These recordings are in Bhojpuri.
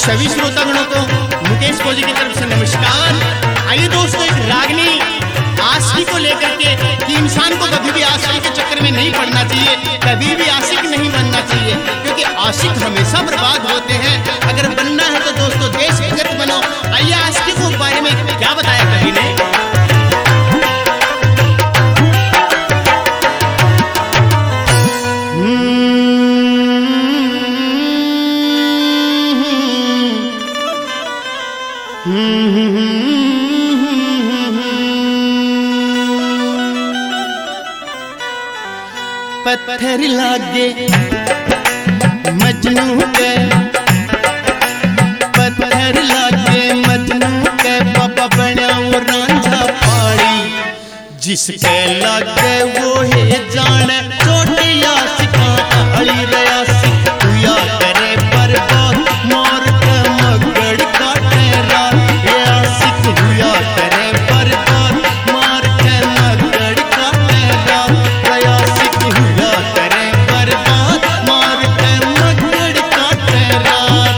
सभी श्रोतागणों को मुकेश फौजी की तरफ से नमस्कार। आइए दोस्तों, एक रागनी आशिकी को लेकर के कि इंसान को कभी भी आशिकी के चक्कर में नहीं पड़ना चाहिए, कभी भी आशिक नहीं बनना चाहिए, क्योंकि आशिक हमेशा बर्बाद होते हैं। अगर बनना है तो दोस्तों देश भगत बनो। आइए आशिकी के बारे में क्या बताया कवि ने। पत्थर लागे मजनू के, पत्थर लागे मजनू के, बाबा बना वो रांझा पाड़ी, जिसके लागे वो है जाने छोटी आशिका आड़ी रया सिख तुया करे बर्बाद मोर के मगड़ काटे रात ये आशिक हुआ करे बर्बाद मार के मगड़ काटे रात रया सिख हुआ करे बर्बाद मार के मगड़ काटे रात।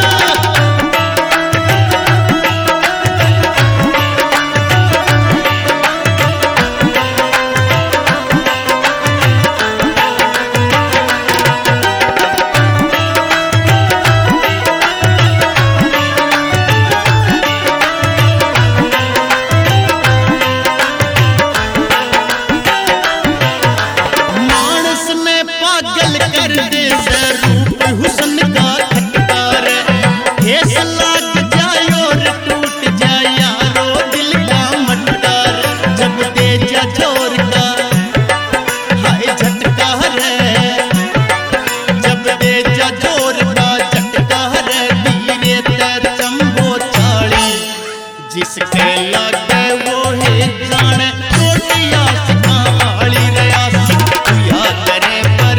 पागल कर दे रूप हुस्न का खटकार, ठेस लाग जाए और टूट जाए यारो दिल का मटकार, जब दे जा जोर का हाय झटका रे, जब दे जा जोर का झटका रे, धीरे तर चंबो चाली, जिसके लागे वो है जाने छोटी आशिका आली रया सिख हुआ करे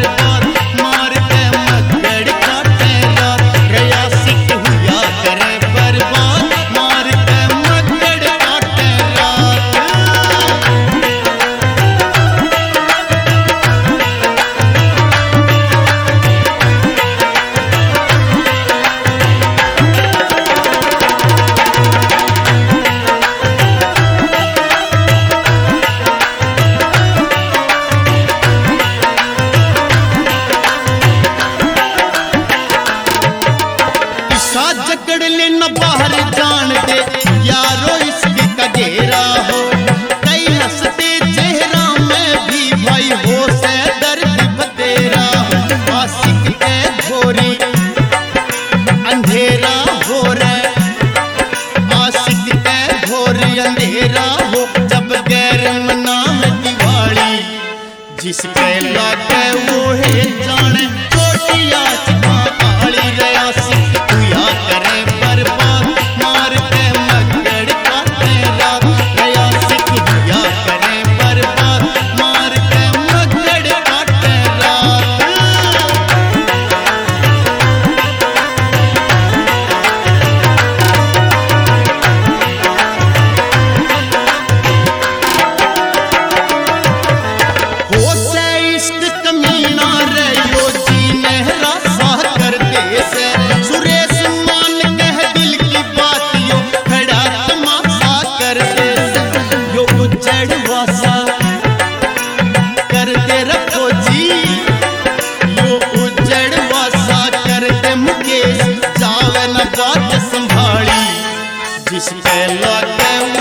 जकड़ लेना बाहर जान दे यारो इसके का घेरा हो, कई हंसते चेहरा में भी भाई हो से दर्द बतेरा हो, आशिक के घोरी अंधेरा हो रे, आशिक के घोरी अंधेरा हो, जब गैर मना में दिवाली, जिसके लागे वो है जाने छोटी आशिका आली रया सिख हुआ करे बर्बाद मार के मगड़ काटे रात रया सिख हुआ करे बर्बाद मार के मगड़ काटे रात। हो से इश्क कमीना रे यो जी नहरा सा कर दे से, सुरेश मान कह दिल की बात यो खड़ा तमाशा कर दे से, यो उजड़ वासा कर दे रखो जी, यो उजड़ वासा कर दे मुकेश जावे न बात संभाली, जिसके लागे